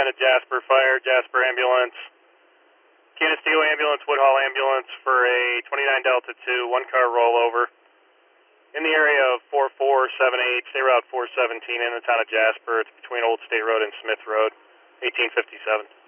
of Jasper Fire, Jasper Ambulance, Canisteo Ambulance, Woodhall Ambulance for a 29 Delta 2, one car rollover in the area of 4478, State Route 417 in the town of Jasper. It's between Old State Road and Smith Road, 1857.